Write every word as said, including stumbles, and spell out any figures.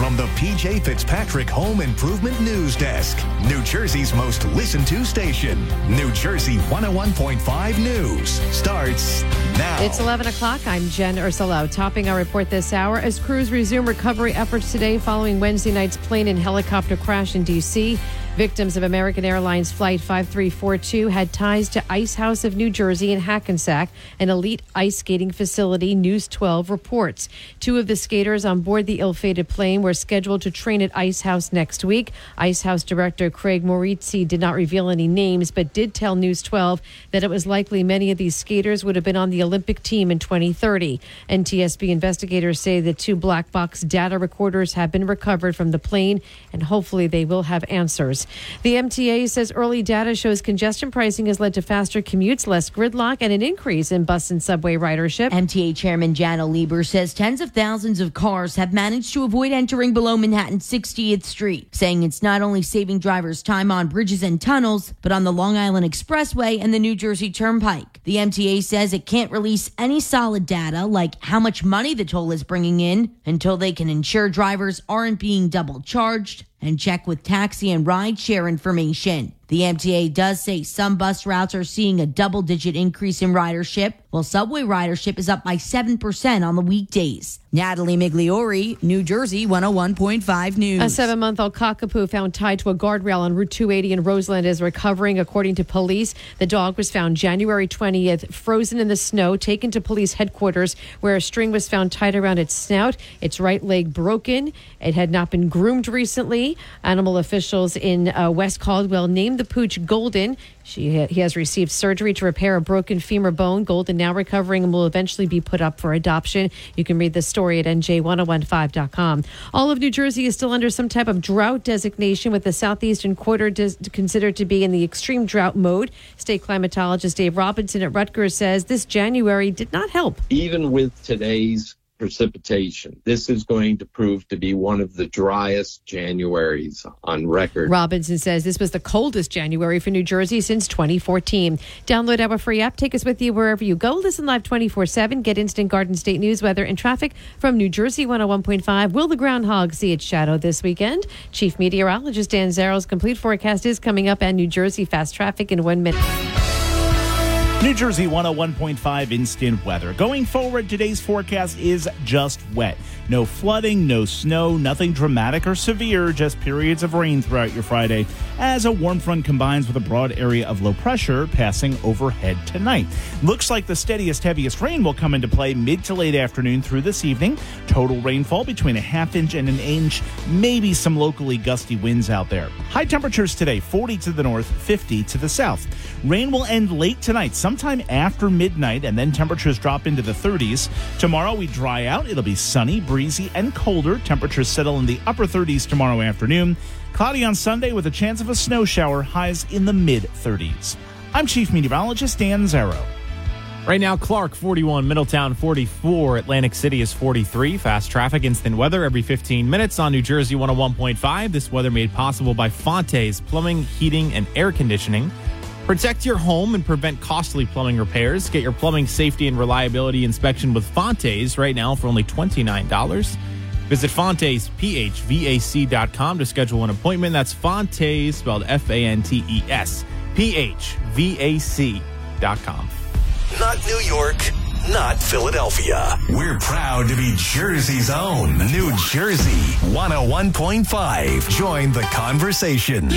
from the P J Fitzpatrick Home Improvement News Desk, New Jersey's most listened to station. New Jersey one oh one point five News starts now. It's eleven o'clock. I'm Jen Ursulo. Topping our report this hour as crews resume recovery efforts today following Wednesday night's plane and helicopter crash in D C Victims of American Airlines Flight five three four two had ties to Ice House of New Jersey in Hackensack, an elite ice skating facility, News twelve reports. Two of the skaters on board the ill-fated plane were scheduled to train at Ice House next week. Ice House director Craig Morizzi did not reveal any names, but did tell News twelve that it was likely many of these skaters would have been on the Olympic team in twenty thirty. N T S B investigators say the two black box data recorders have been recovered from the plane, and hopefully they will have answers. The M T A says early data shows congestion pricing has led to faster commutes, less gridlock, and an increase in bus and subway ridership. M T A Chairman Janno Lieber says tens of thousands of cars have managed to avoid entering below Manhattan's sixtieth Street, saying it's not only saving drivers time on bridges and tunnels, but on the Long Island Expressway and the New Jersey Turnpike. The M T A says it can't release any solid data, like how much money the toll is bringing in, until they can ensure drivers aren't being double charged and check with taxi and ride share information. The M T A does say some bus routes are seeing a double-digit increase in ridership, while subway ridership is up by seven percent on the weekdays. Natalie Migliori, New Jersey one oh one point five News. A seven-month-old cockapoo found tied to a guardrail on Route two eighty in Roseland is recovering, according to police. The dog was found January twentieth, frozen in the snow, taken to police headquarters, where a string was found tied around its snout. Its right leg broken. It had not been groomed recently. Animal officials in uh, West Caldwell named the pooch Golden. She ha- he has received surgery to repair a broken femur bone. Golden now recovering and will eventually be put up for adoption. You can read the story at N J ten fifteen dot com. All of New Jersey is still under some type of drought designation, with the southeastern quarter dis- considered to be in the extreme drought mode. State climatologist Dave Robinson at Rutgers says this January did not help. Even with today's precipitation, this is going to prove to be one of the driest Januaries on record. Robinson says this was the coldest January for New Jersey since twenty fourteen. Download our free app. Take us with you wherever you go. Listen live twenty-four seven. Get instant Garden State news, weather, and traffic from New Jersey one oh one point five. Will the groundhog see its shadow this weekend? Chief Meteorologist Dan Zarrow's complete forecast is coming up, and New Jersey fast traffic in one minute. New Jersey one oh one point five instant weather. Going forward, today's forecast is just wet. No flooding, no snow, nothing dramatic or severe, just periods of rain throughout your Friday as a warm front combines with a broad area of low pressure passing overhead tonight. Looks like the steadiest, heaviest rain will come into play mid to late afternoon through this evening. Total rainfall between a half inch and an inch, maybe some locally gusty winds out there. High temperatures today, forty to the north, fifty to the south. Rain will end late tonight, sometime after midnight, and then temperatures drop into the thirties. Tomorrow we dry out. It'll be sunny, breezy, and colder. Temperatures settle in the upper thirties tomorrow afternoon. Cloudy on Sunday with a chance of a snow shower, highs in the mid-thirties. I'm Chief Meteorologist Dan Zarrow. Right now, Clark forty-one, Middletown forty-four, Atlantic City is forty-three. Fast traffic, instant weather every fifteen minutes on New Jersey one oh one point five. This weather made possible by Fonte's Plumbing, Heating, and Air Conditioning. Protect your home and prevent costly plumbing repairs. Get your plumbing safety and reliability inspection with Fonte's right now for only twenty-nine dollars. Visit Fonte's P H V A C dot com to schedule an appointment. That's Fonte's, spelled F A N T E S, P H V A C dot com. Not New York, not Philadelphia. We're proud to be Jersey's own New Jersey one oh one point five. Join the conversation.